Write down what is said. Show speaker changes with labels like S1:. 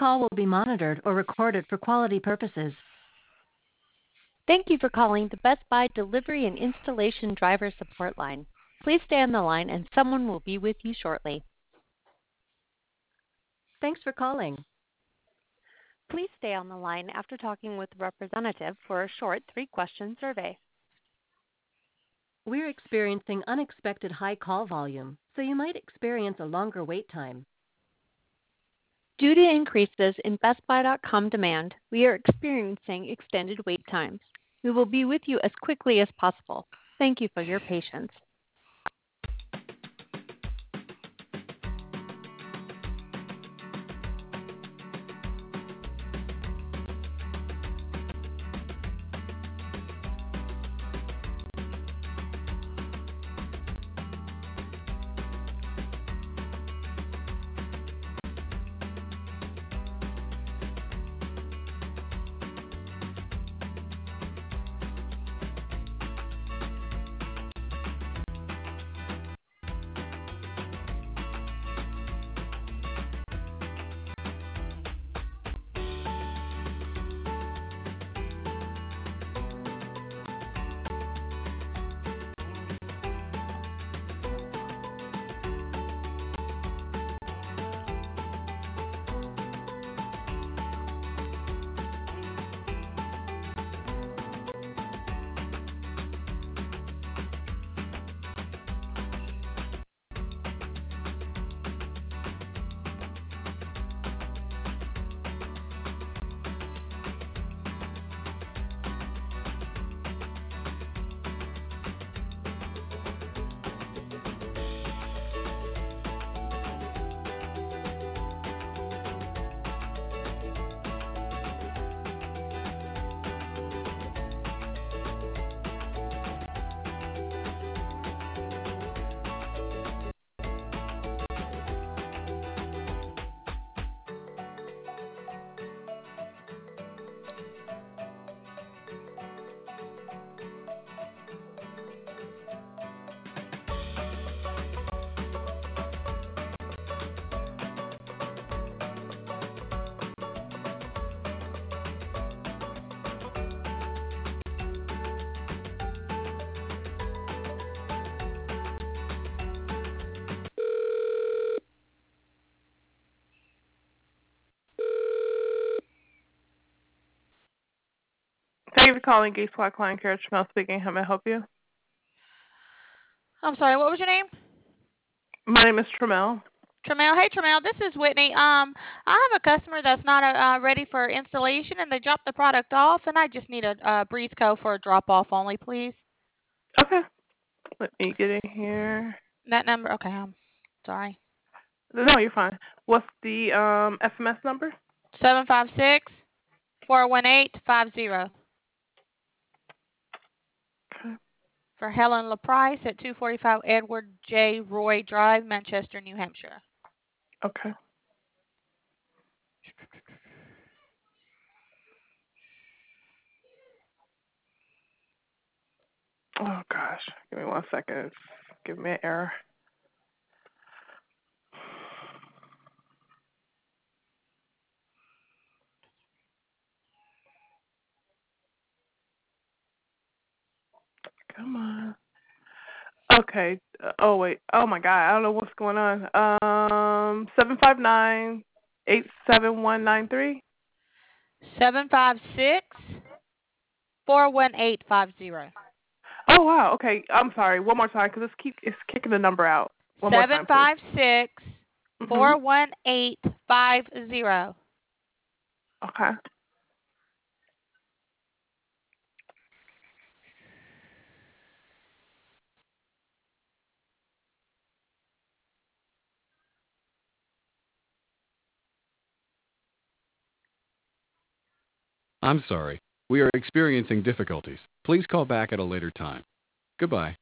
S1: call will be monitored or recorded for quality purposes.
S2: Thank you for calling the Best Buy Delivery and Installation Driver Support Line. Please stay on the line and someone will be with you shortly.
S1: Thanks for calling.
S2: Please stay on the line after talking with a representative for a short 3-question survey.
S1: We're experiencing unexpected high call volume, so you might experience a longer wait time.
S2: Due to increases in BestBuy.com demand, we are experiencing extended wait times. We will be with you as quickly as possible. Thank you for your patience.
S3: Thank you for calling Geek Squad Client Care. Tramel speaking. How may I help you?
S4: I'm sorry, what was your name?
S3: My name is Tramel.
S4: Tramel. Hey, Tramel, this is Whitney. I have a customer that's not ready for installation, and they dropped the product off, and I just need a breeze code for a drop-off only, please.
S3: Okay. Let me get in here.
S4: That number? Okay, I'm sorry.
S3: No, you're fine. What's the SMS number?
S4: 756-418-50.
S3: Okay.
S4: For Helen LaPrice at 245 Edward J. Roy Drive, Manchester, New Hampshire.
S3: Okay. Oh, gosh. Give me 1 second. It's giving me an error. Come on. Okay. Oh, wait. Oh, my God. I don't know what's going on. 759-87193.
S4: 756-418-50.
S3: Oh, wow. Okay. I'm sorry. One more time because it's kicking the number out. One more time, please.
S4: 756-418-50.
S3: Okay.
S5: I'm sorry. We are experiencing difficulties. Please call back at a later time. Goodbye.